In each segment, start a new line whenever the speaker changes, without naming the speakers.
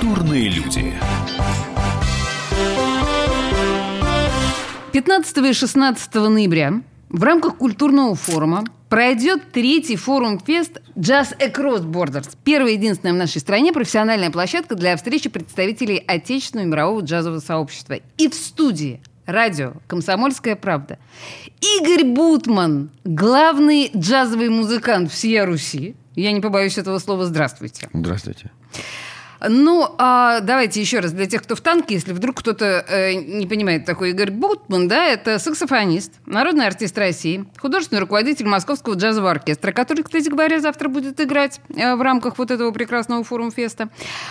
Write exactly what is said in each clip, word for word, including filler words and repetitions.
Культурные люди.
пятнадцатого и шестнадцатого ноября в рамках культурного форума пройдет третий форум-фест Jazz Across Borders. Первая и единственная в нашей стране профессиональная площадка для встречи представителей отечественного и мирового джазового сообщества. И в студии радио «Комсомольская правда» Игорь Бутман, главный джазовый музыкант всея Руси. Я не побоюсь этого слова. Здравствуйте.
Здравствуйте.
Ну, а давайте еще раз для тех, кто в танке, если вдруг кто-то э, не понимает, такой Игорь Бутман, да, это саксофонист, народный артист России, художественный руководитель Московского джазового оркестра, который, кстати говоря, завтра будет играть э, в рамках вот этого прекрасного форум-феста,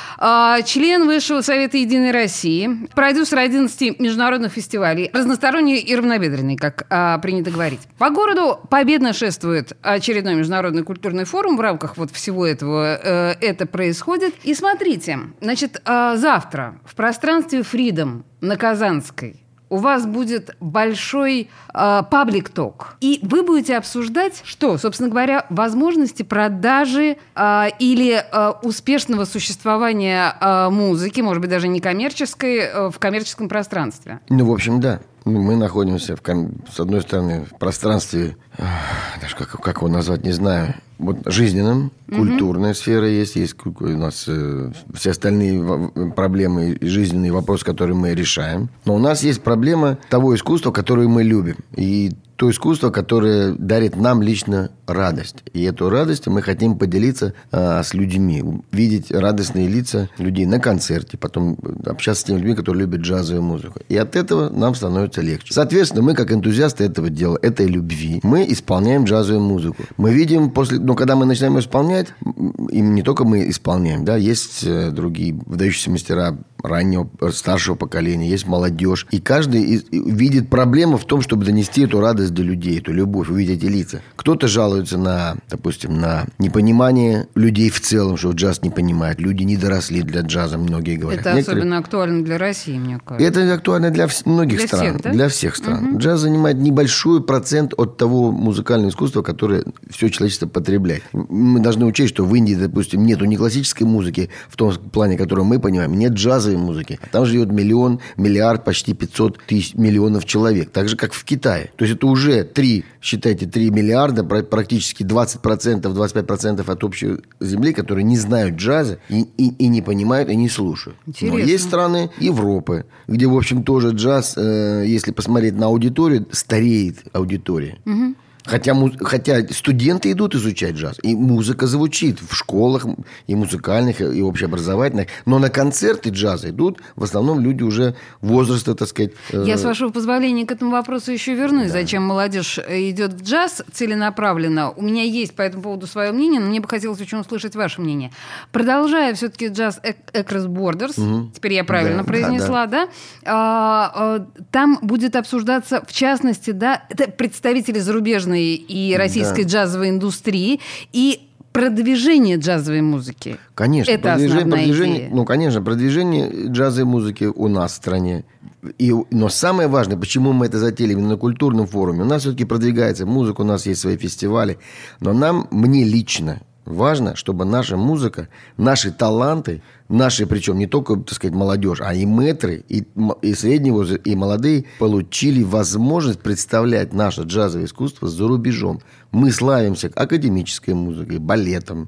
э, член Высшего совета Единой России, продюсер одиннадцати международных фестивалей, разносторонний и равнобедренный, как э, принято говорить. По городу победно шествует очередной международный культурный форум, в рамках вот всего этого э, это происходит. И смотрите, значит, завтра в пространстве Freedom на Казанской у вас будет большой паблик-ток. И вы будете обсуждать, что, собственно говоря, возможности продажи э, или э, успешного существования э, музыки, может быть, даже некоммерческой, э, в коммерческом пространстве.
Ну, в общем, да. Мы находимся, в, с одной стороны, в пространстве, даже как, как его назвать, не знаю, вот жизненном, mm-hmm. культурная сфера есть, есть у нас э, все остальные проблемы и жизненные вопросы, которые мы решаем. Но у нас есть проблема того искусства, которое мы любим. И то искусство, которое дарит нам лично радость. И эту радость мы хотим поделиться а, с людьми. Видеть радостные лица людей на концерте. Потом общаться с теми людьми, которые любят джазовую музыку. И от этого нам становится легче. Соответственно, мы, как энтузиасты этого дела, этой любви, мы исполняем джазовую музыку. Мы видим после... Но когда мы начинаем исполнять, и не только мы исполняем, да, есть другие выдающиеся мастера раннего, старшего поколения, есть молодежь. И каждый из, видит проблему в том, чтобы донести эту радость для людей, эту любовь, увидеть эти лица. Кто-то жалуется на, допустим, на непонимание людей в целом, что джаз не понимает. Люди не доросли для джаза, многие говорят.
Это
Некоторые...
особенно актуально для России, мне кажется.
Это актуально для вс... многих для стран. Всех, да? Для всех стран. Угу. Джаз занимает небольшой процент от того музыкального искусства, которое все человечество потребляет. Мы должны учесть, что в Индии, допустим, нету ни классической музыки в том плане, который мы понимаем, нет джазовой музыки. А там живет миллион, миллиард, почти пятьсот тысяч миллионов человек. Так же, как в Китае. То есть это уже три, считайте, три миллиарда, практически двадцать процентов, двадцать пять процентов от общей земли, которые не знают джаза и, и, и не понимают, и не слушают. Интересно. Но есть страны Европы, где, в общем, тоже джаз, э, если посмотреть на аудиторию, стареет аудитория. Угу. Хотя, хотя студенты идут изучать джаз, и музыка звучит в школах, и музыкальных, и общеобразовательных, но на концерты джаза идут в основном люди уже возраста, так сказать.
Я, с вашего позволения, к этому вопросу еще вернусь. Да. Зачем молодежь идет в джаз целенаправленно? У меня есть по этому поводу свое мнение, но мне бы хотелось очень услышать ваше мнение. Продолжая все-таки Jazz Across Borders, угу. теперь я правильно да, произнесла, да? да? А, а, там будет обсуждаться, в частности, да, это представители зарубежной и российской да. джазовой индустрии, и продвижение джазовой музыки.
Конечно.
Это
продвижение,
основная
продвижение,
идея.
Ну, конечно, продвижение джазовой музыки у нас в стране. И, но самое важное, почему мы это затеяли именно на культурном форуме, у нас все-таки продвигается музыка, у нас есть свои фестивали, но нам, мне лично, важно, чтобы наша музыка, наши таланты, наши, причем не только, так сказать, молодежь, а и мэтры, и, и средний возраст, и молодые, получили возможность представлять наше джазовое искусство за рубежом. Мы славимся академической музыкой, балетом,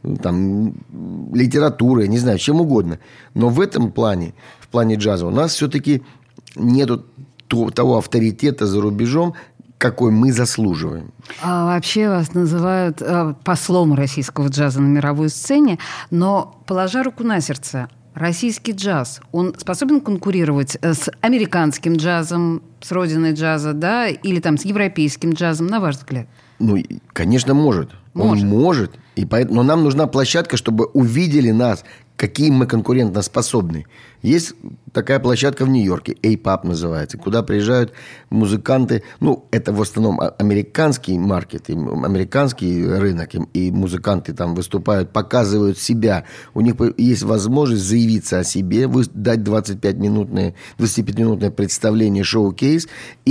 там, литературой, не знаю, чем угодно. Но в этом плане, в плане джаза, у нас все-таки нету того авторитета за рубежом, какой мы заслуживаем.
А вообще вас называют а, послом российского джаза на мировой сцене, но, положа руку на сердце, российский джаз, он способен конкурировать с американским джазом, с родиной джаза, да, или там с европейским джазом, на ваш взгляд? Ну,
конечно, может. может. Он может. И поэтому, но нам нужна площадка, чтобы увидели нас, какие мы конкурентоспособны. Есть такая площадка в Нью-Йорке, эй-паб называется, куда приезжают музыканты. Ну, это в основном американский маркет, американский рынок, и музыканты там выступают, показывают себя. У них есть возможность заявиться о себе, дать двадцать пять минутное, двадцатипятиминутное представление, шоу-кейс, и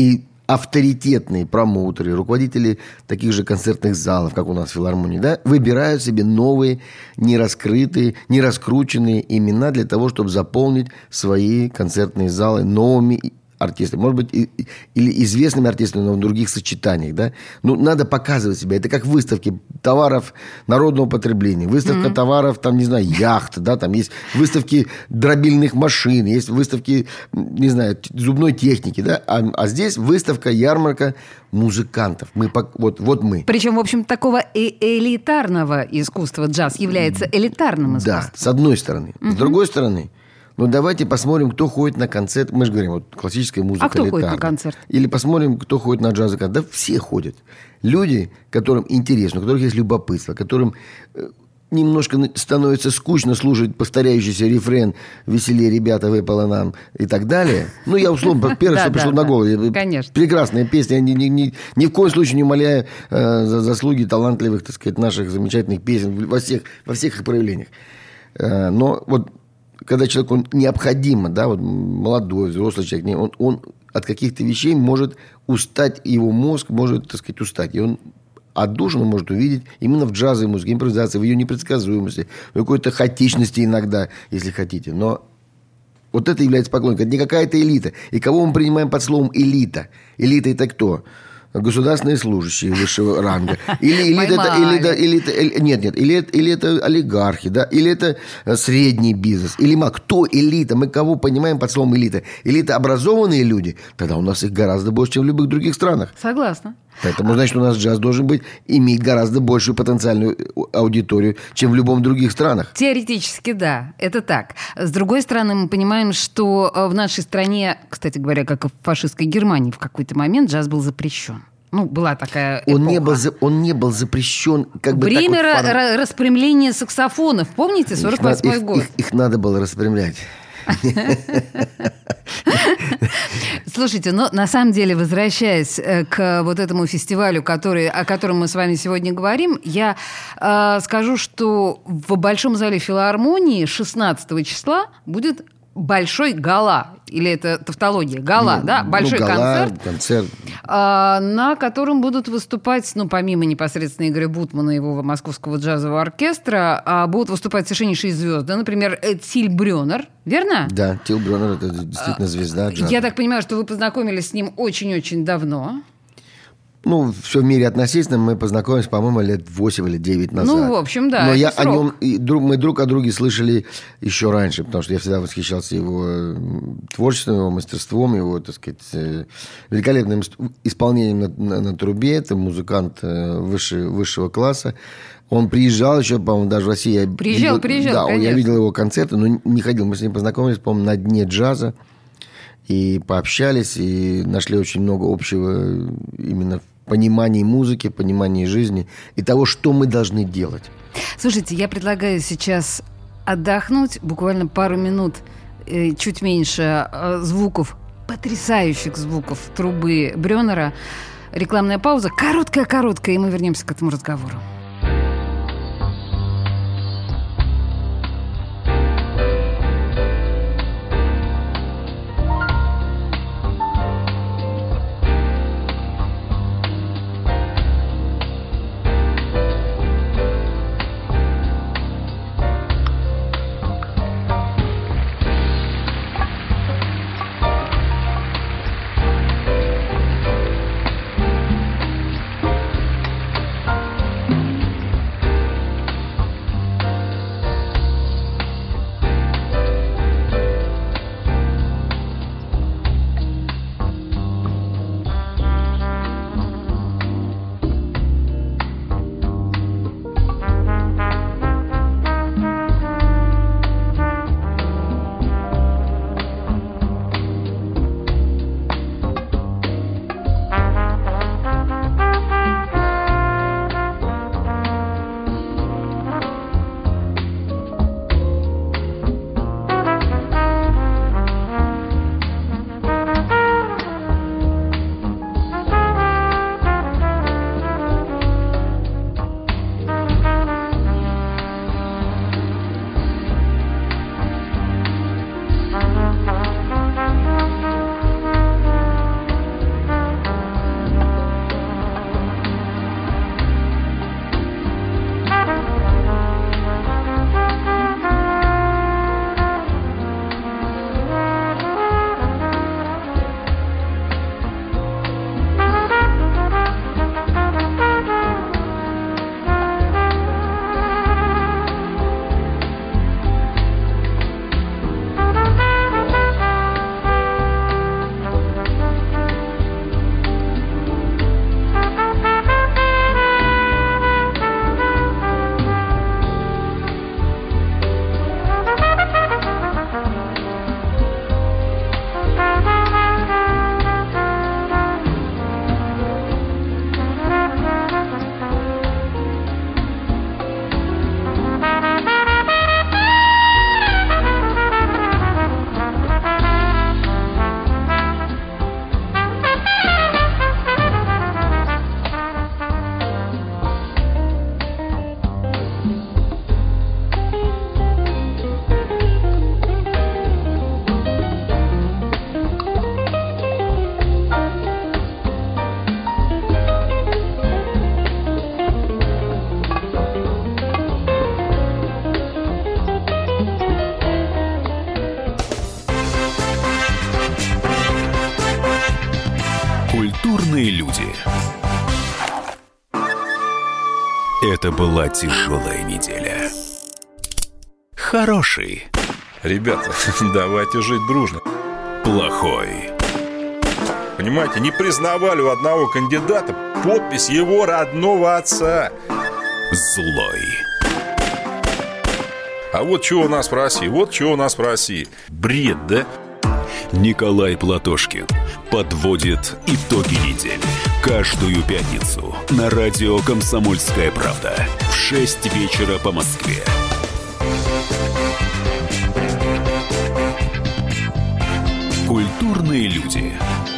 авторитетные промоутеры, руководители таких же концертных залов, как у нас в филармонии, да, выбирают себе новые, нераскрытые, нераскрученные имена для того, чтобы заполнить свои концертные залы новыми артистами. Может быть, и, или известными артистами, но в других сочетаниях. Да? Ну, надо показывать себя. Это как выставки товаров народного потребления. Выставка mm-hmm. товаров, там, не знаю, яхт. Да? Там есть выставки дробильных машин. Есть выставки, не знаю, зубной техники. Да? А, а здесь выставка, ярмарка музыкантов. Мы, вот, вот мы.
Причем, в общем, такого э- элитарного искусства джаз является элитарным искусством.
Да, с одной стороны. Mm-hmm. С другой стороны, ну, давайте посмотрим, кто ходит на концерт. Мы же говорим, вот классическая музыка.
А кто
элитарная.
ходит на концерт?
Или посмотрим, кто ходит на джаз. Да все ходят. Люди, которым интересно, у которых есть любопытство, которым немножко становится скучно слушать повторяющийся рефрен «Веселее, ребята, выпало нам» и так далее. Ну, я условно, первое, что пришло на голову.
Конечно.
Прекрасная песня. Ни, ни, ни, ни в коем случае не умаляя э, за заслуги талантливых, так сказать, наших замечательных песен во всех, во всех их проявлениях. Э, но вот когда человеку он необходимо, да, вот молодой, взрослый человек, он, он от каких-то вещей может устать, его мозг может, так сказать, устать. И он отдушину может увидеть именно в джазовой музыке, импровизации, в ее непредсказуемости, в какой-то хаотичности иногда, если хотите. Но вот это является поклонником. Это не какая-то элита. И кого мы принимаем под словом элита? Элита – это кто? Государственные служащие высшего ранга. Или, или, это, или, это, или это... Или, нет, нет. Или, или это олигархи, да? Или это средний бизнес. Или мы, кто элита? Мы кого понимаем под словом элита? Элита образованные люди? Тогда у нас их гораздо больше, чем в любых других странах.
Согласна.
Поэтому, значит, у нас джаз должен быть, иметь гораздо большую потенциальную аудиторию, чем в любом других странах.
Теоретически, да, это так. С другой стороны, мы понимаем, что в нашей стране, кстати говоря, как и в фашистской Германии, в какой-то момент джаз был запрещен. Ну, была такая эпоха.
Он не был, он не был запрещен. Как бы
Время
так вот,
ра- распрямления саксофонов. Помните, сорок восьмой
их,
год?
Их, их надо было распрямлять.
Слушайте, ну, на самом деле, возвращаясь к вот этому фестивалю, который, о котором мы с вами сегодня говорим, я э, скажу, что в Большом зале филармонии шестнадцатого числа будет большой гала. Или это тавтология? Гала, ну, да? Большой
ну, гала,
концерт,
концерт.
А, на котором будут выступать, ну, помимо непосредственно Игоря Бутмана и его Московского джазового оркестра, а, будут выступать совершеннейшие звезды. Например, Тиль Брёнер, верно?
Да, Тиль Брёнер – это действительно звезда джаза.
Я так понимаю, что вы познакомились с ним очень-очень давно.
Ну, все в мире относительно. Мы познакомились, по-моему, лет восемь или девять назад.
Ну, в общем, да.
Но я
срок.
о нем, и друг, мы друг о друге слышали еще раньше, потому что я всегда восхищался его творчеством, его мастерством, его, так сказать, великолепным исполнением на, на, на трубе. Это музыкант выше, высшего класса. Он приезжал еще, по-моему, даже в Россию.
Приезжал,
видел,
приезжал,
да,
конечно.
Я видел его концерты, но не ходил. Мы с ним познакомились, по-моему, на дне джаза. И пообщались, и нашли очень много общего именно в понимании музыки, понимании жизни и того, что мы должны делать.
Слушайте, я предлагаю сейчас отдохнуть буквально пару минут, э, чуть меньше э, звуков, потрясающих звуков трубы Брёнера. Рекламная пауза, короткая-короткая, и мы вернемся к этому разговору.
Это была тяжелая неделя. Хороший.
Ребята, давайте жить дружно.
Плохой.
Понимаете, не признавали у одного кандидата подпись его родного отца.
Злой.
А вот что у нас в России, вот что у нас в России. Бред, да?
Николай Платошкин подводит итоги недели. Каждую пятницу на радио «Комсомольская правда» в шесть вечера по Москве. Культурные люди.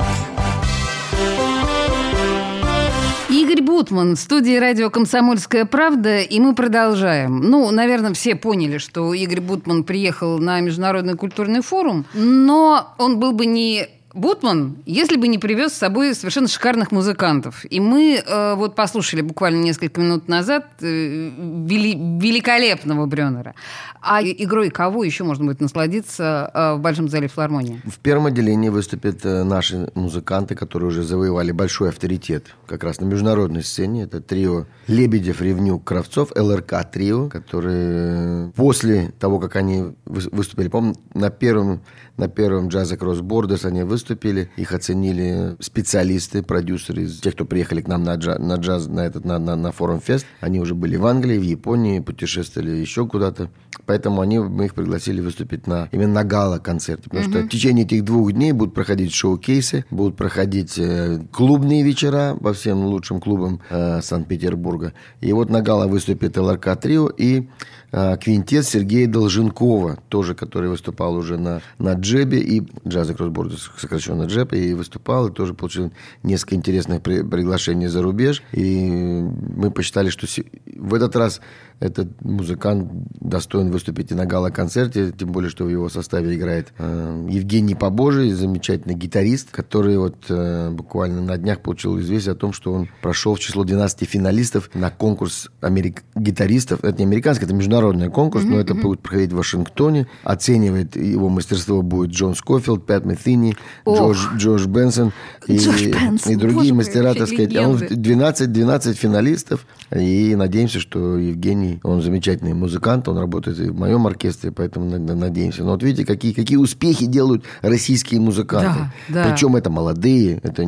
Игорь Бутман в студии радио «Комсомольская правда», и мы продолжаем. Ну, наверное, все поняли, что Игорь Бутман приехал на Международный культурный форум, но он был бы не Бутман, если бы не привез с собой совершенно шикарных музыкантов. И мы э, вот послушали буквально несколько минут назад э, вели, великолепного Брёнера. А игрой кого еще можно будет насладиться э, в Большом зале филармонии?
В первом отделении выступят э, наши музыканты, которые уже завоевали большой авторитет как раз на международной сцене. Это трио Лебедев, Ревнюк, Кравцов, ЛРК трио, которые после того, как они выступили, помню, на первом, на первом Jazz Across Borders они выступили, Выступили, их оценили специалисты, продюсеры, те, кто приехали к нам на джаз, на, джаз, на, этот, на, на, на форум-фест. Они уже были в Англии, в Японии, путешествовали еще куда-то. Поэтому они, мы их пригласили выступить на, именно на гала-концерте. Потому mm-hmm. что в течение этих двух дней будут проходить шоу-кейсы, будут проходить э, клубные вечера по всем лучшим клубам э, Санкт-Петербурга. И вот на гала выступит ЛРК трио и э, квинтет Сергея Долженкова, тоже, который выступал уже на, на джебе и Jazz Across Borders, сокращенно джеб, и выступал, и тоже получил несколько интересных при, приглашений за рубеж. И мы посчитали, что в этот раз этот музыкант достоин выступить и на гала-концерте, тем более, что в его составе играет э, Евгений Побожий, замечательный гитарист, который вот э, буквально на днях получил известие о том, что он прошел в число двенадцати финалистов на конкурс америк... гитаристов. Это не американский, это международный конкурс, mm-hmm, но это mm-hmm. будет проходить в Вашингтоне. Оценивает его мастерство будет Джон Скофилд, Пэт Мetheny, Джош, Джош Бенсон и, и другие Боже, мастера, так сказать. А он двенадцать, двенадцать финалистов, и надеемся, что Евгений, он замечательный музыкант, он работает и в моем оркестре, поэтому надеемся. Но вот видите, какие, какие успехи делают российские музыканты. Да, да. Причем это молодые. Это...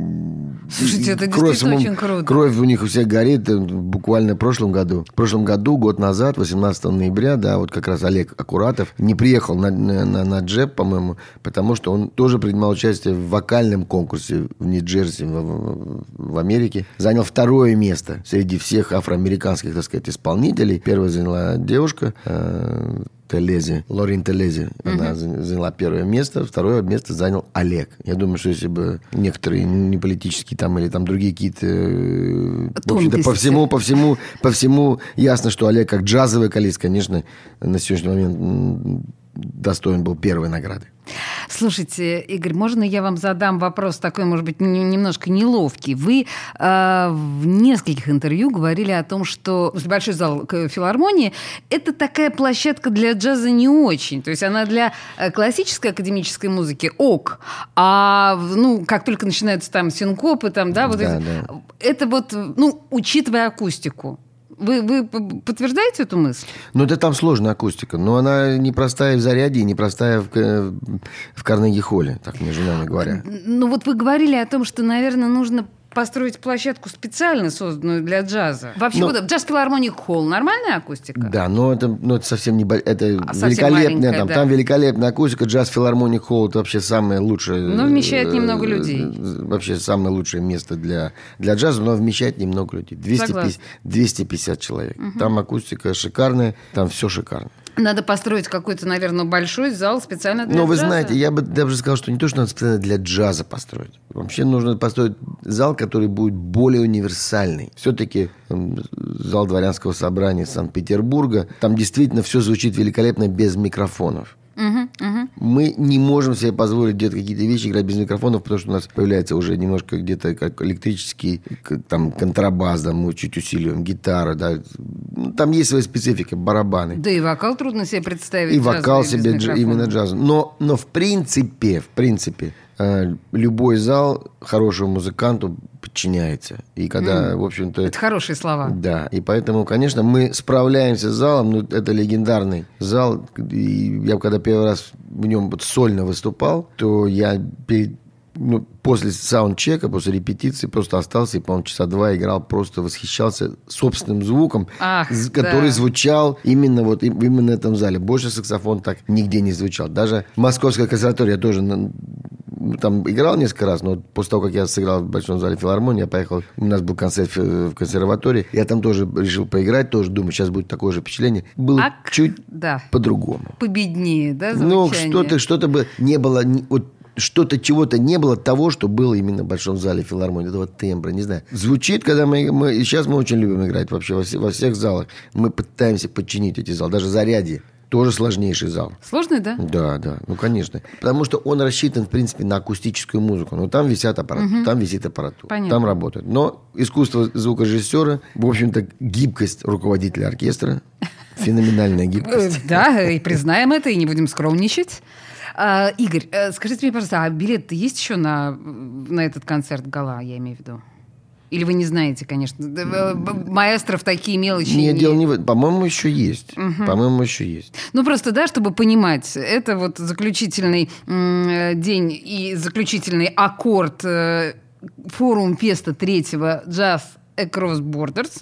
Слушайте, это кровь, действительно очень круто.
Кровь у них у всех горит. Буквально в прошлом году. В прошлом году, год назад, восемнадцатого ноября, да, вот как раз Олег Акуратов не приехал на, на, на джеб, по-моему, потому что он тоже принимал участие в вокальном конкурсе в Нью-Джерси, в, в, в Америке. Занял второе место среди всех афроамериканских, так сказать, исполнителей. Первая заняла девушка э, Телези, Лорин Телези. Uh-huh. Она заняла первое место. Второе место занял Олег. Я думаю, что если бы некоторые не политические там или там другие какие-то... В общем-то, по всему, по всему, по всему ясно, что Олег как джазовый вокалист, конечно, на сегодняшний момент достоин был первой награды.
Слушайте, Игорь, можно я вам задам вопрос такой, может быть, немножко неловкий? Вы э, в нескольких интервью говорили о том, что большой зал филармонии – это такая площадка для джаза не очень. То есть она для классической академической музыки ок, а ну, как только начинаются там синкопы, там, да, вот
да,
эти,
да.
это вот, ну, учитывая акустику. Вы, вы подтверждаете эту мысль?
Ну, это там сложная акустика. Но она непростая в Зарядье, непростая в, в Карнеги-холле, так между нами говоря.
Ну, вот вы говорили о том, что, наверное, нужно построить площадку специально созданную для джаза. Вообще, но... джаз-филармоник холл, нормальная акустика?
Да, но это, но это совсем не... Это а великолепная, там, да. там великолепная акустика. Джаз-филармоник холл – это вообще самое лучшее...
Но вмещает немного людей.
Вообще самое лучшее место для, для джаза, но вмещает немного людей. двести пятьдесят, двести пятьдесят человек. Угу. Там акустика шикарная, там все шикарно.
Надо построить какой-то, наверное, большой зал специально для джаза.
Ну, вы знаете, я бы даже сказал, что не то, что надо специально для джаза построить. Вообще нужно построить зал, который будет более универсальный. Все-таки зал дворянского собрания Санкт-Петербурга, там действительно все звучит великолепно без микрофонов. Uh-huh, uh-huh. Мы не можем себе позволить где-то какие-то вещи играть без микрофонов, потому что у нас появляется уже немножко где-то как электрический там, контрабас, да, мы чуть усиливаем, гитара, да. Там есть своя специфика, барабаны.
Да и вокал трудно себе представить.
И вокал себе дж... именно джаз. Но, но в принципе, в принципе, любой зал хорошему музыканту подчиняется. И когда, mm. в общем-то...
Это хорошие слова.
Да, и поэтому, конечно, мы справляемся с залом, ну, это легендарный зал, и я когда первый раз в нем вот сольно выступал, то я перед... Ну, после саундчека, после репетиции просто остался и, по-моему, часа два играл, просто восхищался собственным звуком,
Ах,
который
да.
звучал именно вот именно в этом зале. Больше саксофон так нигде не звучал. Даже в Московской консерватории я тоже там играл несколько раз, но после того, как я сыграл в Большом зале филармонии, я поехал, у нас был концерт в консерватории, я там тоже решил поиграть, тоже думаю, сейчас будет такое же впечатление. Было а, чуть да. по-другому.
Победнее, да, звучание?
Ну, что-то, что-то бы не было... Вот, что-то, чего-то не было того, что было именно в Большом зале филармонии, этого тембра, не знаю. Звучит, когда мы, мы... И сейчас мы очень любим играть вообще во, все, во всех залах. Мы пытаемся подчинить эти залы. Даже «Зарядье» тоже сложнейший зал.
Сложный, да?
Да, да, ну, конечно. Потому что он рассчитан, в принципе, на акустическую музыку. Ну, там висят аппараты, угу. там висит аппаратура, Понятно. Там работает. Но искусство звукорежиссера, в общем-то, гибкость руководителя оркестра, феноменальная гибкость.
Да, и признаем это, и не будем скромничать. А, Игорь, скажите мне, пожалуйста, а билет есть еще на, на этот концерт гала, я имею в виду? Или вы не знаете, конечно? Маэстро в такие мелочи...
Нет, не... дело не в этом. По-моему, еще есть. Угу. По-моему, еще есть.
Ну, просто, да, чтобы понимать, это вот заключительный м- день и заключительный аккорд э, форум Феста третьего Jazz Across Borders.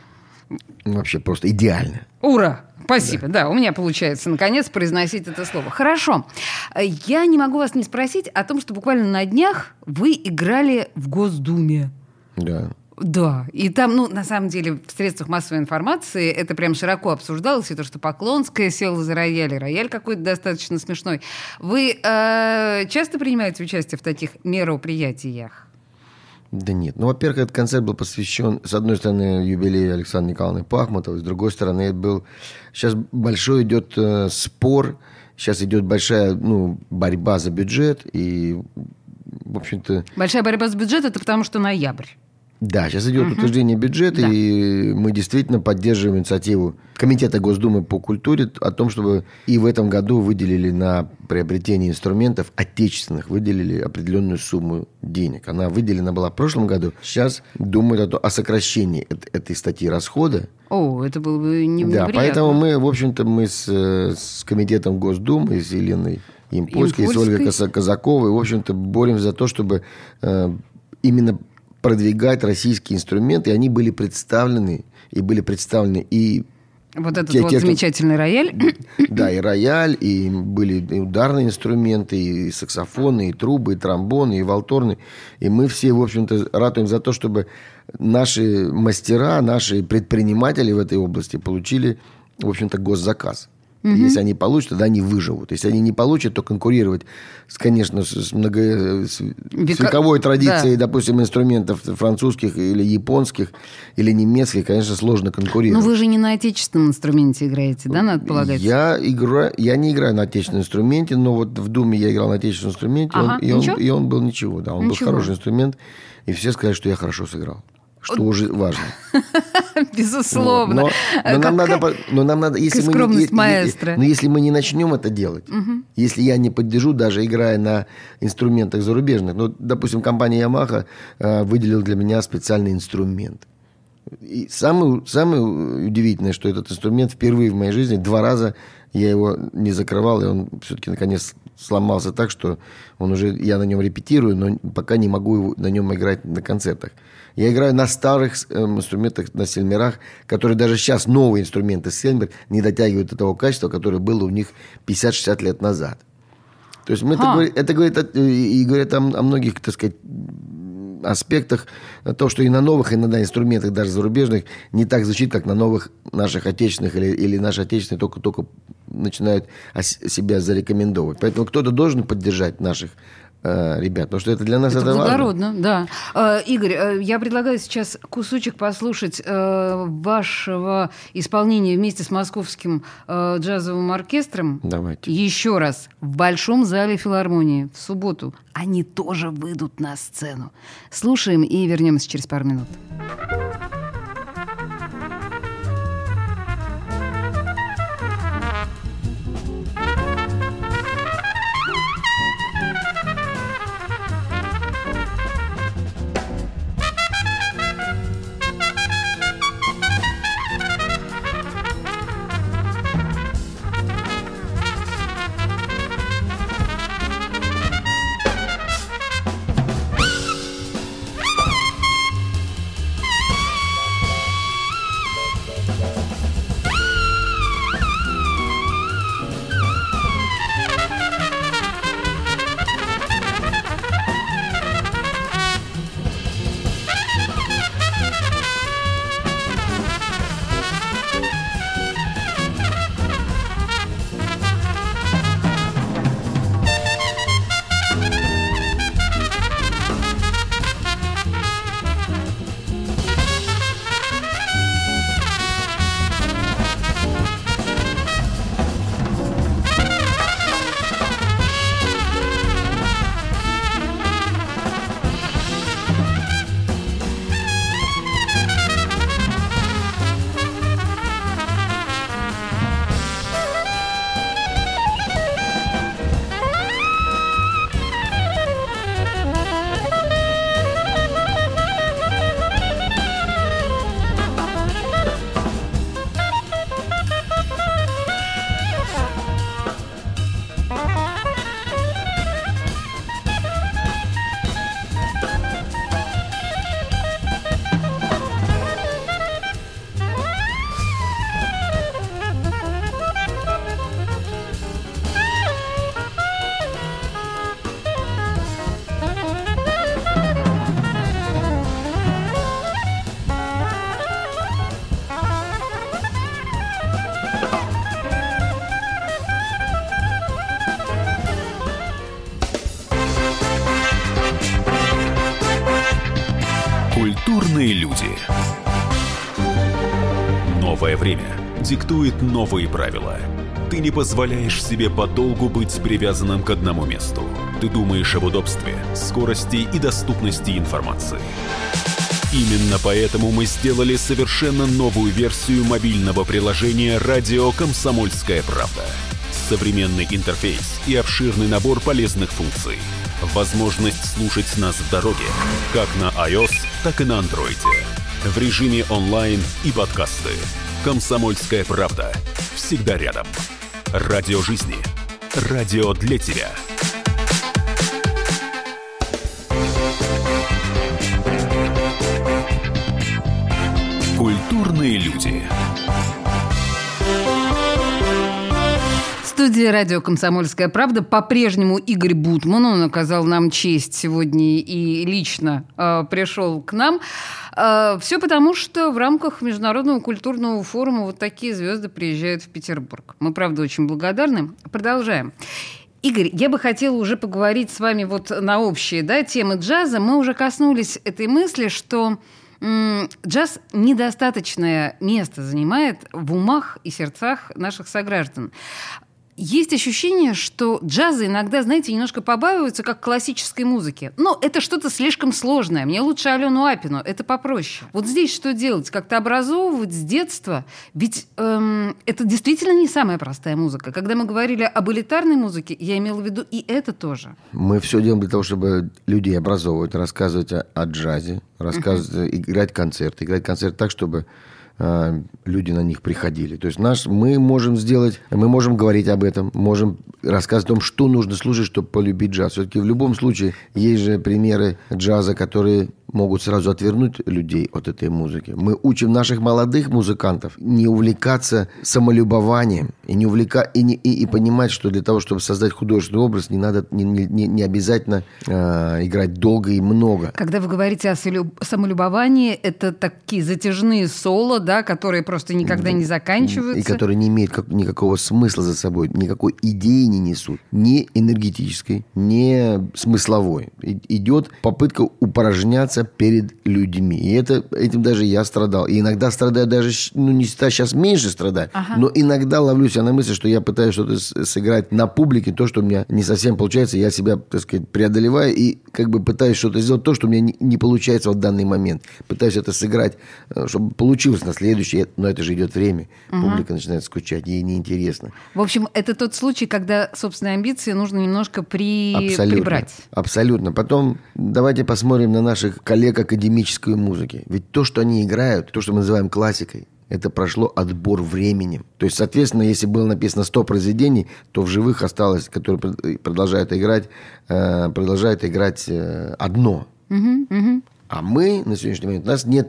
Вообще просто идеально.
Ура! Спасибо. Да. да, у меня получается, наконец, произносить это слово. Хорошо. Я не могу вас не спросить о том, что буквально на днях вы играли в Госдуме.
Да.
Да, и там, ну, на самом деле, в средствах массовой информации это прям широко обсуждалось, и то, что Поклонская села за рояль, и рояль какой-то достаточно смешной. Вы э, часто принимаете участие в таких мероприятиях?
Да нет. Ну, во-первых, этот концерт был посвящен, с одной стороны, юбилею Александры Николаевны Пахмутовой, с другой стороны, это был... Сейчас большой идет э, спор, сейчас идет большая, ну, борьба за бюджет, и, в общем-то...
Большая борьба за бюджет – это потому, что ноябрь.
Да, сейчас идет uh-huh. утверждение бюджета, да. и мы действительно поддерживаем инициативу Комитета Госдумы по культуре о том, чтобы и в этом году выделили на приобретение инструментов отечественных, выделили определенную сумму денег. Она выделена была в прошлом году. Сейчас думают о, о сокращении этой статьи расхода.
О, это было бы неприятно.
Да, поэтому мы, в общем-то, мы с, с Комитетом Госдумы, с Еленой Ямпольской, с Ольгой Казаковой, в общем-то, боремся за то, чтобы э, именно продвигать российские инструменты, и они были представлены, и были представлены и...
Вот этот те, вот те, замечательный кто... рояль.
Да, и рояль, и были и ударные инструменты, и саксофоны, и трубы, и тромбоны, и валторны. И мы все, в общем-то, ратуем за то, чтобы наши мастера, наши предприниматели в этой области получили, в общем-то, госзаказ. Угу. Если они получат, тогда они выживут. Если они не получат, то конкурировать, с, конечно, с, много, с, Века... с вековой традицией, да. допустим, инструментов французских или японских, или немецких, конечно, сложно конкурировать.
Но вы же не на отечественном инструменте играете, да, надо полагать?
Я, играю, я не играю на отечественном инструменте, но вот в Думе я играл на отечественном инструменте, ага, он, и, он, и он был ничего. Да, он ничего. был хороший инструмент, и все сказали, что я хорошо сыграл. Что уже важно.
Безусловно.
Вот. Но, но, нам надо, но нам надо, если мы,
скромность маэстро.
Но если мы не начнем это делать, угу. если я не поддержу, даже играя на инструментах зарубежных, ну, допустим, компания Yamaha э, выделила для меня специальный инструмент. И самое, самое удивительное, что этот инструмент впервые в моей жизни, два раза я его не закрывал, и он все-таки наконец сломался так, что он уже, я на нем репетирую, но пока не могу его, на нем играть на концертах. Я играю на старых э, инструментах, на сельмерах, которые даже сейчас, новые инструменты сельмер, не дотягивают до того качества, которое было у них пятьдесят-шестьдесят лет назад. То есть мы это, говорит, это говорит о, и говорит о, о многих, так сказать, аспектах, о том, что и на новых иногда инструментах, даже зарубежных, не так звучит, как на новых наших отечественных, или, или наши отечественные только-только начинают себя зарекомендовать. Поэтому кто-то должен поддержать наших э, ребят, потому что это для нас
это,
это
благородно,
важно.
Да. Э, Игорь, э, я предлагаю сейчас кусочек послушать э, вашего исполнения вместе с Московским э, джазовым оркестром.
Давайте.
Еще раз. В Большом зале филармонии в субботу. Они тоже выйдут на сцену. Слушаем и вернемся через пару минут.
Культурные люди. Новое время диктует новые правила. Ты не позволяешь себе подолгу быть привязанным к одному месту. Ты думаешь об удобстве, скорости и доступности информации. Именно поэтому мы сделали совершенно новую версию мобильного приложения «Радио Комсомольская правда». Современный интерфейс и обширный набор полезных функций. Возможность слушать нас в дороге, как на iOS, так и на Android. В режиме онлайн и подкасты. «Комсомольская правда». Всегда рядом. Радио жизни. Радио для тебя. Культурные люди.
В студии радио «Комсомольская правда» по-прежнему Игорь Бутман. Он оказал нам честь сегодня и лично э, пришел к нам. Э, все потому, что в рамках Международного культурного форума вот такие звезды приезжают в Петербург. Мы, правда, очень благодарны. Продолжаем. Игорь, я бы хотела уже поговорить с вами вот на общие, да, темы джаза. Мы уже коснулись этой мысли, что м- джаз недостаточное место занимает в умах и сердцах наших сограждан. Есть ощущение, что джаза иногда, знаете, немножко побаиваются, как классической музыки. Но это что-то слишком сложное. Мне лучше Алену Апину, это попроще. Вот здесь что делать? Как-то образовывать с детства? Ведь эм, это действительно не самая простая музыка. Когда мы говорили об элитарной музыке, я имела в виду и это тоже.
Мы все делаем для того, чтобы людей образовывать, рассказывать о, о джазе, рассказывать, uh-huh. играть концерты. Играть концерты так, чтобы люди на них приходили. То есть наш, мы можем сделать, мы можем говорить об этом, можем рассказывать о том, что нужно слушать, чтобы полюбить джаз. Все-таки в любом случае есть же примеры джаза, которые могут сразу отвернуть людей от этой музыки. Мы учим наших молодых музыкантов не увлекаться самолюбованием и не увлека... и, не... и, и понимать, что для того, чтобы создать художественный образ, не надо не, не, не обязательно э, играть долго и много.
Когда вы говорите о самолюбовании, это такие затяжные соло, да, которые просто никогда не заканчиваются.
И которые не имеют как... никакого смысла за собой, никакой идеи не несут. Ни энергетической, ни смысловой. И, идет попытка упражняться перед людьми. И это, этим даже я страдал. И иногда страдаю даже, ну, не сейчас меньше страдаю, ага. но иногда ловлю себя на мысли, что я пытаюсь что-то сыграть на публике, то, что у меня не совсем получается, я себя, так сказать, преодолеваю и как бы пытаюсь что-то сделать, то, что у меня не, не получается в данный момент. Пытаюсь это сыграть, чтобы получилось на следующий, но это же идет время. Ага. Публика начинает скучать, ей неинтересно.
В общем, это тот случай, когда собственные амбиции нужно немножко при...
Абсолютно. Прибрать. Абсолютно. Потом давайте посмотрим на наших коллег академической музыки. Ведь то, что они играют, то, что мы называем классикой, это прошло отбор временем. То есть, соответственно, если было написано сто произведений, то в живых осталось, которые продолжают играть, продолжают играть одно.
Угу, угу.
А мы на сегодняшний момент, у нас нет таких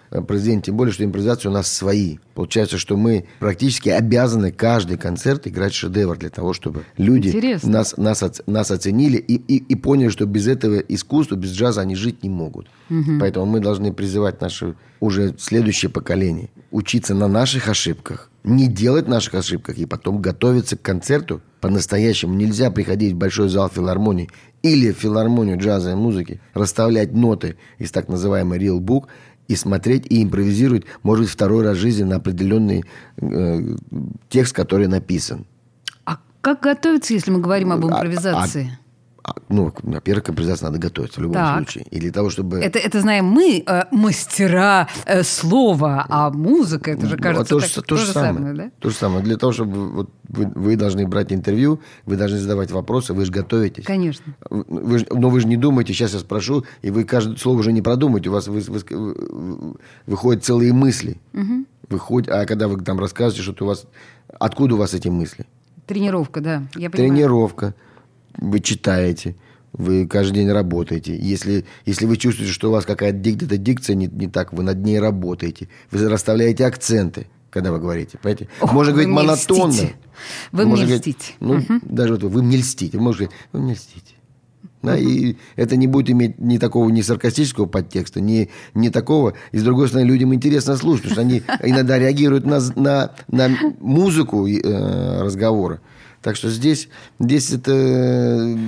произведения, тем более, что импровизации у нас свои. Получается, что мы практически обязаны каждый концерт играть шедевр для того, чтобы люди нас, нас, нас оценили и, и, и поняли, что без этого искусства, без джаза они жить не могут. Угу. Поэтому мы должны призывать наше уже следующее поколение учиться на наших ошибках, не делать наших ошибках и потом готовиться к концерту по-настоящему. Нельзя приходить в большой зал филармонии или в филармонию джазовой музыки, расставлять ноты из так называемой real book и смотреть и импровизировать, может быть, второй раз в жизни на определенный э, текст, который написан.
А как готовиться, если мы говорим об импровизации?
А, а, ну, во-первых, к импровизации надо готовиться в любом так. случае. И для того, чтобы...
Это, это знаем мы, э, мастера э, слова, а музыка, это же, кажется,
ну,
а то,
так,
то,
то же самое,
самое, да?
То же самое. Для того, чтобы вот, вы, вы должны брать интервью, вы должны задавать вопросы, вы же готовитесь.
Конечно.
Вы, но вы же не думаете, сейчас я спрошу, и вы каждое слово уже не продумаете, у вас вы, вы, вы, выходят целые мысли. Угу. Выходят, а когда вы там рассказываете, что-то у вас... Откуда у вас эти мысли?
Тренировка, да, я понимаю.
Тренировка. Вы читаете, вы каждый день работаете. Если, если вы чувствуете, что у вас какая-то диктата, дикция не, не так, вы над ней работаете. Вы расставляете акценты, когда вы говорите. Понимаете?
Ох,
можно говорить монотонно.
Льстите. Вы мне льстите.
Ну, угу. Даже вот вы мне льстите. Вы можете говорить, вы мне льстите. Да, угу. И это не будет иметь ни такого ни саркастического подтекста, ни, ни такого. И, с другой стороны, людям интересно слушать, потому что они иногда реагируют на, на, на музыку э, разговора. Так что здесь, здесь это...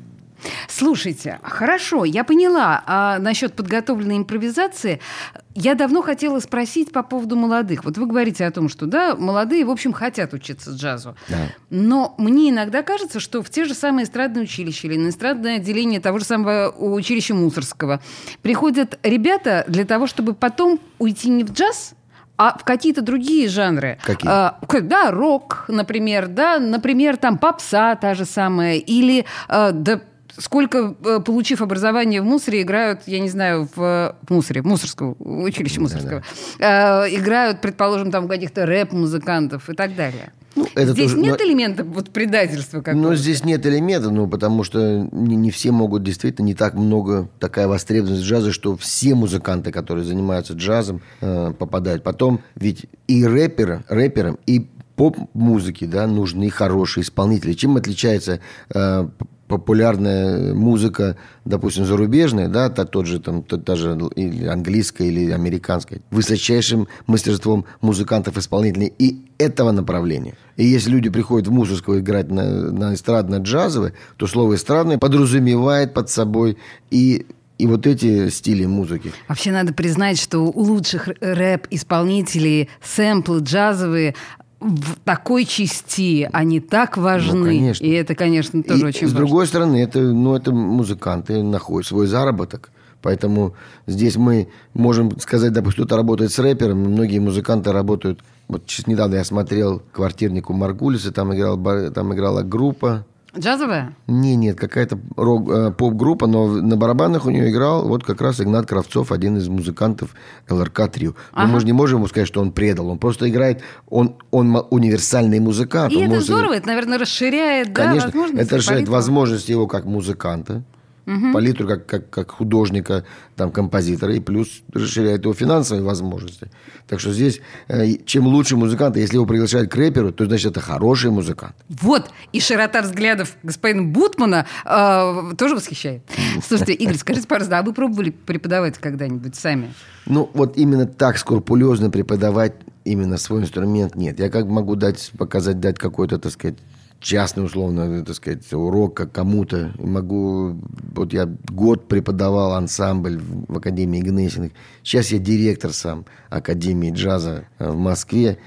Слушайте, хорошо, я поняла. А насчет подготовленной импровизации я давно хотела спросить по поводу молодых. Вот вы говорите о том, что да, молодые, в общем, хотят учиться джазу.
Да.
Но мне иногда кажется, что в те же самые эстрадные училища или на эстрадное отделение того же самого училища Мусорского приходят ребята для того, чтобы потом уйти не в джаз, а в какие-то другие жанры.
Какие?
А, да, рок, например, да, например, там попса та же самая, или а, да, сколько, получив образование в Мусоре, играют, я не знаю, в, в Мусоре, в Мусорского, училище Мусорского, да, да. играют, предположим, там каких-то рэп-музыкантов и так далее. Ну, это здесь тоже, нет но... элемента вот, предательства какого-то?
Ну, здесь нет элемента, ну, потому что не, не все могут, действительно, не так много, такая востребованность джаза, что все музыканты, которые занимаются джазом, э, попадают. Потом ведь и рэперы, рэперам, и поп-музыке, да, нужны хорошие исполнители. Чем отличается э, популярная музыка, допустим, зарубежная, да, та, тот же, там, та, та же или английская, или американская, высочайшим мастерством музыкантов-исполнителей и этого направления. И если люди приходят в Мусорского играть на, на эстрадно-джазовое, то слово «эстрадное» подразумевает под собой и И вот эти стили музыки.
Вообще надо признать, что у лучших рэп-исполнителей сэмплы джазовые в такой части, они так важны.
Ну, конечно.
И это, конечно, тоже
и,
очень
с
важно. С
другой стороны, это, ну, это музыканты находят свой заработок. Поэтому здесь мы можем сказать, допустим, кто-то работает с рэпером, многие музыканты работают. Вот сейчас недавно я смотрел «Квартирник» у Маргулиса, там, играл, там играла группа.
Джазовая?
Не, нет, какая-то рок, э, поп-группа, но на барабанах у нее играл вот как раз Игнат Кравцов, один из музыкантов эл эр ка Трио. Но ага. мы же не можем ему сказать, что он предал. Он просто играет, он, он универсальный музыкант.
И
он
это
может...
здорово, это, наверное, расширяет,
Конечно,
да, возможности.
Это расширяет
палитру.
возможности его как музыканта, угу. палитру как, как, как художника, там, композитора, и плюс расширяет его финансовые возможности. Так что здесь, э, чем лучше музыкант, если его приглашают к рэперу, то значит, это хороший музыкант.
Вот, и широта взглядов господина Бутмана э, тоже восхищает. Слушайте, Игорь, скажите, пожалуйста, а вы пробовали преподавать когда-нибудь сами?
Ну, вот именно так скрупулезно преподавать именно свой инструмент нет. Я как могу дать, показать, дать какой-то, так сказать, частный, условно, так сказать, урок как кому-то. Могу... Вот я год преподавал ансамбль в Академии Гнесиных. Сейчас я директор сам Академии джаза в Москве.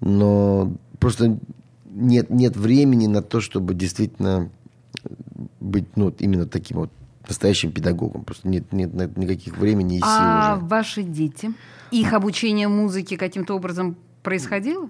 Но просто нет, нет времени на то, чтобы действительно быть, ну, именно таким вот настоящим педагогом. Просто нет, нет никаких времени и сил
а
уже. А
ваши дети? Их обучение музыке каким-то образом происходило?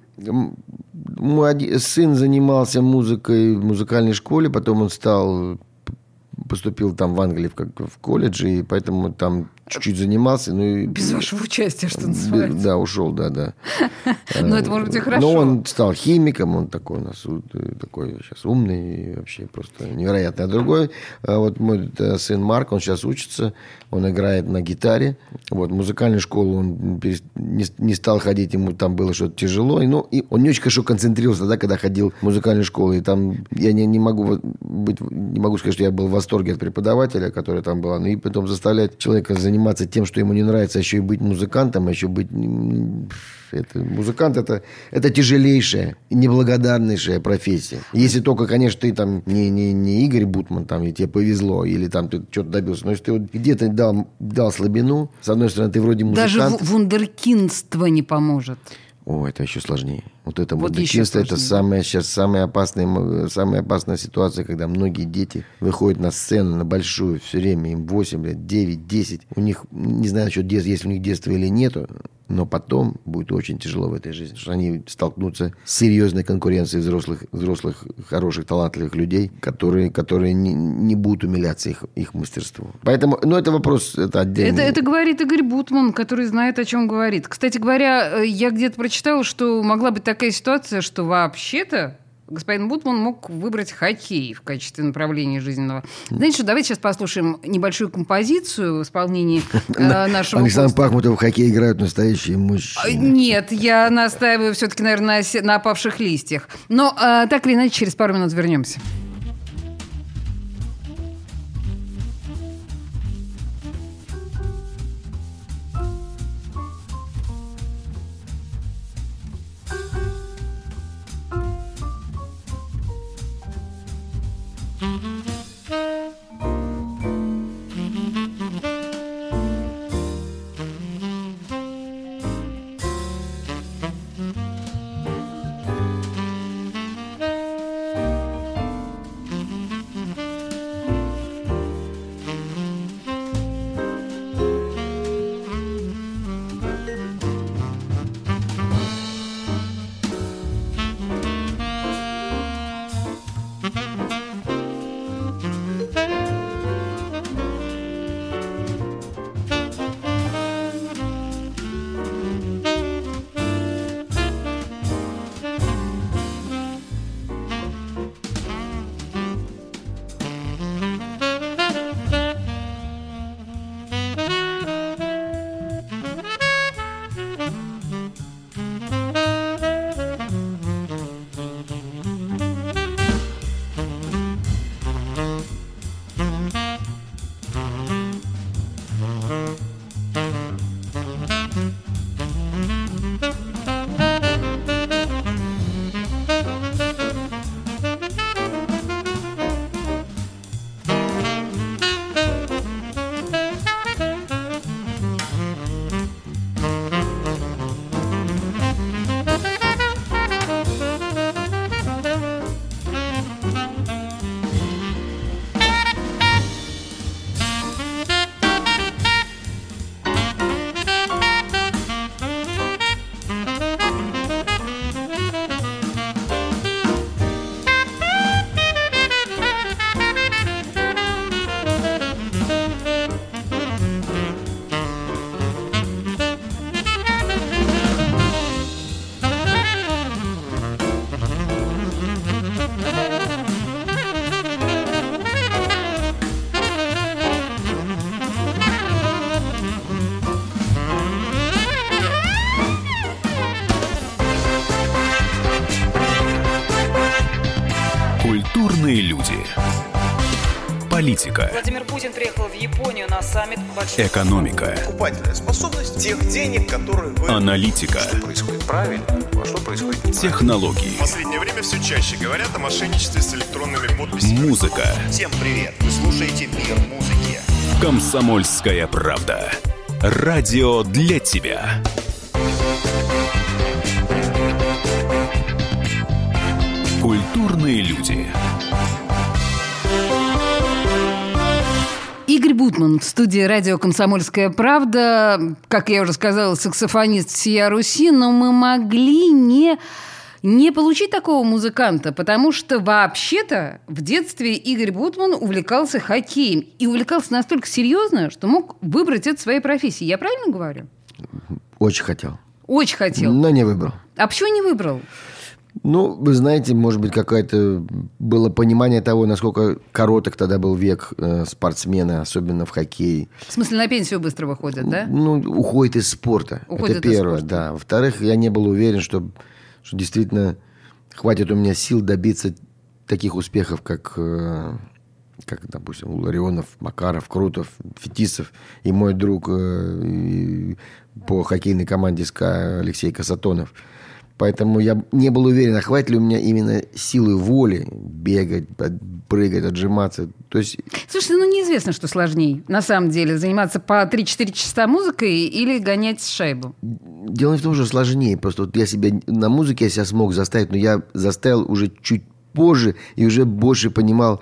Мой сын занимался музыкой в музыкальной школе, потом он стал, поступил там в Англии в, как, в колледж, и поэтому там чуть-чуть занимался. Ну,
без вашего участия, что называется.
Да, ушел, да, да.
Но это, может быть, и хорошо.
Но он стал химиком, он такой у нас такой сейчас умный, вообще просто невероятный. А другой, вот мой сын Марк, он сейчас учится, он играет на гитаре. Вот, в музыкальную школу он не стал ходить, ему там было что-то тяжело. И, ну, и он не очень хорошо концентрировался тогда, когда ходил в музыкальную школу. И там я не, не могу быть, не могу сказать, что я был в восторге от преподавателя, который там была. Ну и потом заставлять человека заниматься тем, что ему не нравится, а еще и быть музыкантом, а еще быть... Это, музыкант это, это тяжелейшая, неблагодарнейшая профессия. Если только, конечно, ты там не, не, не Игорь Бутман, там, и тебе повезло, или там ты что-то добился. Но если ты вот где-то дал, дал слабину, с одной стороны, ты вроде музыкант...
Даже вундеркиндство не поможет.
О, это еще сложнее. Вот это
вот
вундеркиндство, это самая, сейчас самая опасная, самая опасная ситуация, когда многие дети выходят на сцену, на большую, все время, им восемь лет, девять, десять. У них, не знаю, насчет детства, есть у них детства или нету, но потом будет очень тяжело в этой жизни, потому что они столкнутся с серьезной конкуренцией взрослых, взрослых хороших, талантливых людей, которые, которые не, не будут умиляться их, их мастерству. Поэтому, ну, это вопрос, это отдельный.
Это, это говорит Игорь Бутман, который знает, о чем говорит. Кстати говоря, я где-то прочитала, что могла быть такая ситуация, что вообще-то господин Бутман мог выбрать хоккей в качестве направления жизненного. Знаете что, давайте сейчас послушаем небольшую композицию в исполнении э, нашего...
Александр Пахмутов, в хоккей играют настоящие мужчины.
Нет, я настаиваю все-таки, наверное, на, на опавших листьях. Но э, так или иначе, через пару минут вернемся.
Культурные люди. Политика.
Владимир Путин приехал в Японию на саммит большой...
Экономика.
Покупательная способность тех денег, которые вы...
Аналитика.
Что происходит правильно, а что происходит неправильно.
Технологии.
В последнее время все чаще говорят о мошенничестве с электронными подписями.
Музыка.
Всем привет! Вы слушаете «Мир музыки».
Комсомольская правда. Радио для тебя. Культурные люди.
Игорь Бутман в студии радио «Комсомольская правда». Как я уже сказала, саксофонист всея Руси, но мы могли не Не получить такого музыканта, потому что вообще-то в детстве Игорь Бутман увлекался хоккеем. И увлекался настолько серьезно, что мог выбрать это своей профессией. Я правильно говорю?
Очень хотел.
Очень хотел.
Но не выбрал.
А почему не выбрал?
Ну, вы знаете, может быть, какое-то было понимание того, насколько короток тогда был век э, спортсмена, особенно в хоккее.
В смысле, на пенсию быстро выходят, да?
Ну, уходит из спорта.
Уходит
Это первое,
из спорта.
да. Во-вторых, я не был уверен, что, что действительно хватит у меня сил добиться таких успехов, как, э, как допустим, Ларионов, Макаров, Крутов, Фетисов и мой друг э, и по хоккейной команде СКА Алексей Касатонов. Поэтому я не был уверен, а хватит ли у меня именно силы воли бегать, прыгать, отжиматься. То есть...
Слушайте, ну неизвестно, что сложнее. На самом деле, заниматься по три-четыре часа музыкой или гонять шайбу.
Дело не в том, что сложнее. Просто вот я себя на музыке я себя смог заставить, но я заставил уже чуть позже и уже больше понимал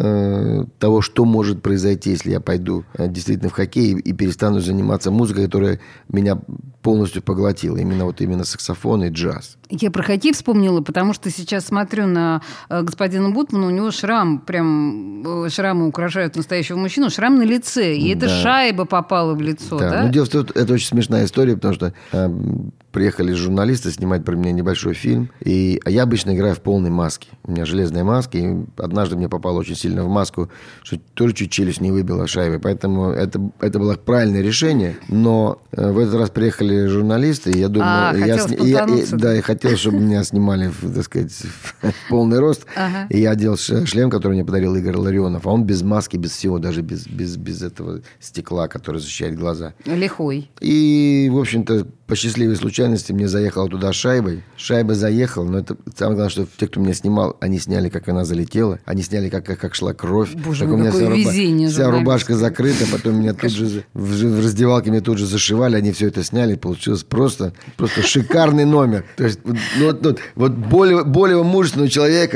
э, того, что может произойти, если я пойду э, действительно в хоккей и перестану заниматься музыкой, которая меня полностью поглотила. Именно вот именно саксофон и джаз.
Я про хоккей вспомнила, потому что сейчас смотрю на э, господина Бутмана, у него шрам, прям э, шрамы украшают настоящего мужчину, шрам на лице, и
Да.
эта шайба попала в лицо, да?
Да, но дело в том, что это очень смешная история, потому что э, приехали журналисты снимать про меня небольшой фильм, и, а я обычно играю в полной маске. У меня железная маска, и однажды мне попало очень сильно в маску, что тоже чуть челюсть не выбила шайбой, поэтому это, это было правильное решение, но э, в этот раз приехали журналисты, и я думаю...
А,
я,
хотелось
сни- я, и-
понтануться.
Да, я хотел, чтобы меня снимали, в, так сказать, в полный рост,
Ага.
и я одел ш- шлем, который мне подарил Игорь Ларионов, а он без маски, без всего, даже без, без, без этого стекла, который защищает глаза.
Лихой.
И, в общем-то, по счастливой случайности мне заехала туда шайбой. Шайба заехала, но это самое главное, что те, кто меня снимал, они сняли, как она залетела. Они сняли, как, как, как шла кровь.
Боже
как
мой,
у меня
какое
вся,
везение
вся
журналистское.
рубашка закрыта, потом меня тут же в, в раздевалке меня тут же зашивали, они все это сняли. Получилось просто, просто шикарный номер. То есть, ну, вот, вот, вот более, более мужественного человека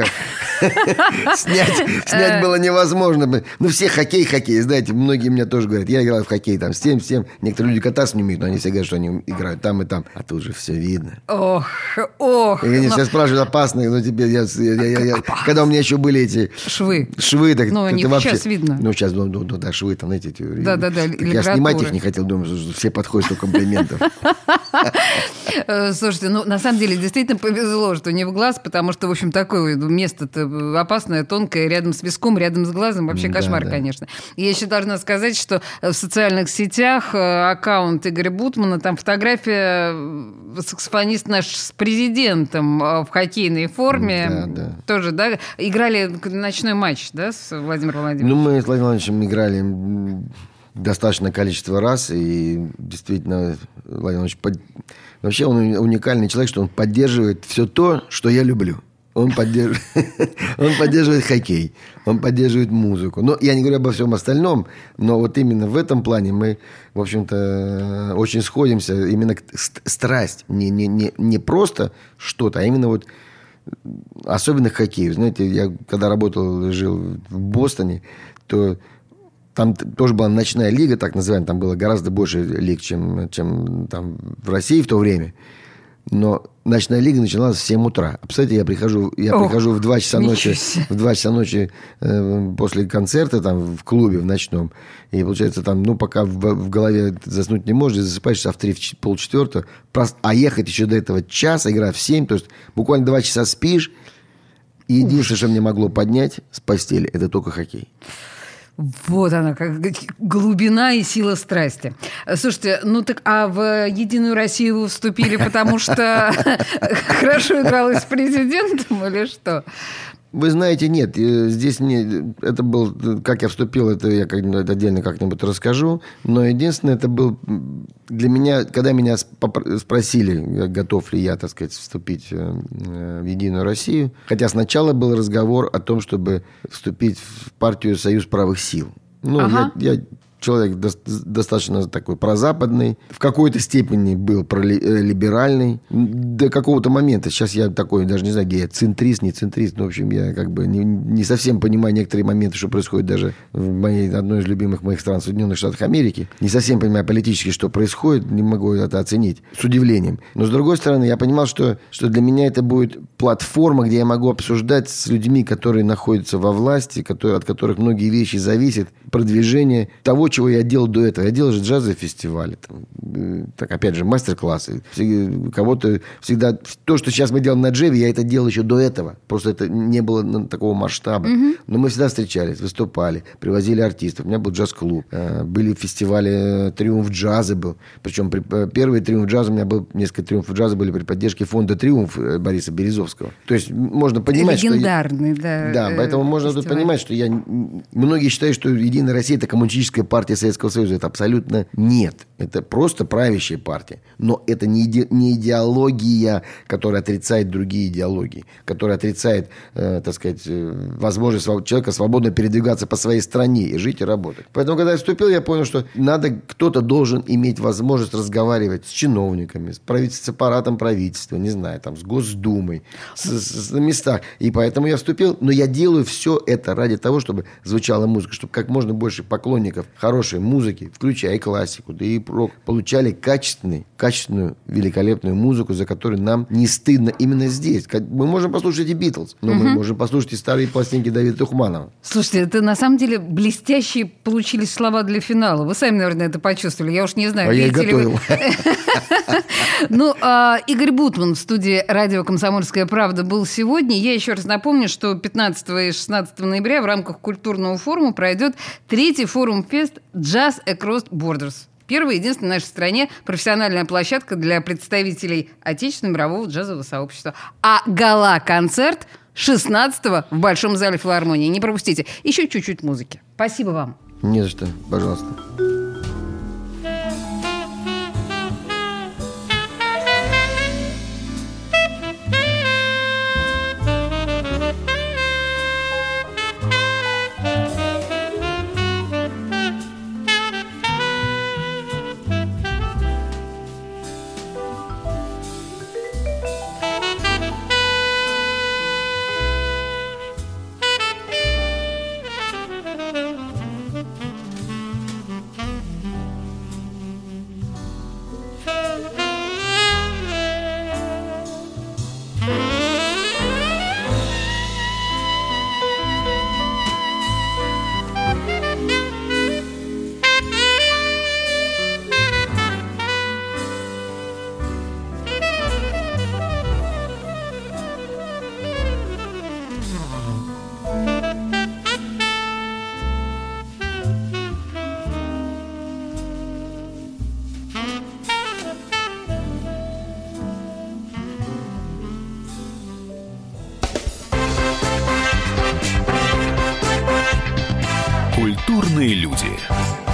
снять, снять было невозможно. Ну, все хоккей, хоккей. Знаете, многие мне тоже говорят, я играл в хоккей там с тем, с тем. Некоторые люди кататься не умеют, но они все говорят, что они играют там и там. А тут же все видно.
Ох, ох.
И они
но-
все спрашивают, опасные, но теперь я, я, я- я- когда у меня еще были эти
Швы.
швы, так
Ну,
это
они
вообще...
сейчас видно.
Ну, сейчас, ну, ну, ну, да, швы там, знаете, эти...
Да-да-да,
Так я
лигатуры.
снимать их не хотел, думаю, что все подходят, что комплиментов.
Э, Слушайте, ну, на самом деле, действительно повезло, что не в глаз, потому что, в общем, такое место-то опасное, тонкое, рядом с виском, рядом с глазом. Вообще
Да,
кошмар,
да.
конечно. И я еще должна сказать, что в социальных сетях э, аккаунт Игоря Бутмана, там фотография э, саксофонист наш с президентом э, в хоккейной форме.
Да, да.
Тоже, да? Играли ночной матч, да, с Владимиром Владимировичем?
Ну, мы с Владимиром Владимировичем играли м, достаточное количество раз, и действительно, Владимир Владимирович, под- вообще он уникальный человек, что он поддерживает все то, что я люблю. Он поддерживает, он поддерживает хоккей, он поддерживает музыку. Но я не говорю обо всем остальном, но вот именно в этом плане мы, в общем-то, очень сходимся. Именно к- ст- страсть, не, не, не, не просто что-то, а именно вот особенно к хоккею. Знаете, я когда работал и жил в Бостоне, то там т- тоже была ночная лига, так называемая. Там было гораздо больше лиг, чем, чем там в России в то время. Но ночная лига начиналась в семь утра. А, представляете, я прихожу, я
Ох,
прихожу в два часа
ничего
ночи,
себе.
в два часа ночи э, после концерта там в клубе в ночном. И получается там, ну, пока в, в голове заснуть не можешь, засыпаешь часа в три, в ч- полчетвертого. Прос- А ехать еще до этого час, игра в семь, то есть буквально два часа спишь. И единственное, что меня могло поднять с постели, это только хоккей.
Вот она, как глубина и сила страсти. Слушайте, ну так, а в «Единую Россию» вы вступили, потому что хорошо игралось с президентом или что?
Вы знаете, нет, э, здесь мне это был, э, как я вступил, это я как-нибудь отдельно как-нибудь расскажу, но единственное, это был м, для меня, когда меня сп- попр- спросили, э, готов ли я, так сказать, вступить э, э, в «Единую Россию», хотя сначала был разговор о том, чтобы вступить в партию «Союз правых сил». Ну,
Ага.
я, я человек до- достаточно такой прозападный, в какой-то степени был пролиберальный до какого-то момента. Сейчас я такой, даже не знаю, где я, центрист, не центрист. Ну, в общем, я как бы не, не совсем понимаю некоторые моменты, что происходит даже в моей, одной из любимых моих стран, Соединенных Штатах Америки. Не совсем понимаю политически, что происходит, не могу это оценить с удивлением. Но, с другой стороны, я понимал, что, что для меня это будет платформа, где я могу обсуждать с людьми, которые находятся во власти, которые, от которых многие вещи зависят, продвижение того, чего я делал до этого. Я делал же джазовые фестивали, там, так, опять же, мастер-классы. Кого-то всегда... То, что сейчас мы делаем на Джеве, я это делал еще до этого. Просто это не было такого масштаба. Mm-hmm. Но мы всегда встречались, выступали, привозили артистов. У меня был джаз-клуб. Были фестивали «Триумф джаза» был. Причем первый «Триумф джаза» у меня был... Несколько «Триумфов джаза» были при поддержке фонда «Триумф» Бориса Березовского. То есть можно понимать,
легендарный,
что...
да.
Да, поэтому можно тут понимать, что я... Многие считают, что «Единая Россия» — это коммунистическая партия Советского Союза. Это абсолютно нет. Это просто правящая партия. Но это не, иде... не идеология, которая отрицает другие идеологии, которая отрицает, э, так сказать, э, возможность своб... человека свободно передвигаться по своей стране и жить, и работать. Поэтому, когда я вступил, я понял, что надо, кто-то должен иметь возможность разговаривать с чиновниками, с, правительств, с аппаратом правительства, не знаю, там, с Госдумой, с, с, с, на местах. И поэтому я вступил. Но я делаю все это ради того, чтобы звучала музыка, чтобы как можно больше поклонников хорошей музыки, включая и классику, да и рок, получали качественную, качественную, великолепную музыку, за которую нам не стыдно именно здесь. Мы можем послушать и Битлз, но угу. мы можем послушать и старые пластинки Давида Тухманова.
Слушайте, это на самом деле блестящие получились слова для финала. Вы сами, наверное, это почувствовали. Я уж не знаю.
А я и готовил.
Ну, Игорь Бутман в студии радио «Комсомольская правда» был сегодня. Я еще раз напомню, что пятнадцатого и шестнадцатого ноября в рамках культурного форума пройдет третий форум-фест «Jazz Across Borders». Первая и единственная в нашей стране профессиональная площадка для представителей отечественного мирового джазового сообщества. А гала-концерт шестнадцатого в Большом зале филармонии. Не пропустите. Еще чуть-чуть музыки. Спасибо вам.
Не за что. Пожалуйста.
Культурные люди.